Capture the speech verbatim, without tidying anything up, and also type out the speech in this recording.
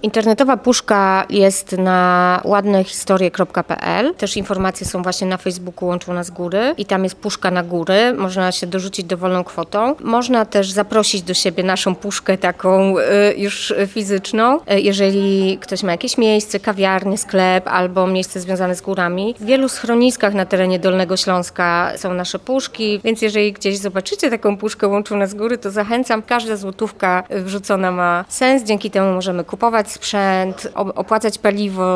Internetowa puszka jest na ładnehistorie kropka pe el. Też informacje są właśnie na Facebooku Łączą Nas Góry i tam jest puszka na góry. Można się dorzucić dowolną kwotą. Można też zaprosić do siebie naszą puszkę taką y, już fizyczną. Y, jeżeli ktoś ma jakieś miejsce, kawiarnię, sklep albo miejsce związane z górami. W wielu schroniskach na terenie Dolnego Śląska są nasze puszki, więc jeżeli gdzieś zobaczycie taką puszkę Łączą Nas Góry, to zachęcam. Każda złotówka wrzucona ma sens. Dzięki temu możemy kupować sprzęt, opłacać paliwo.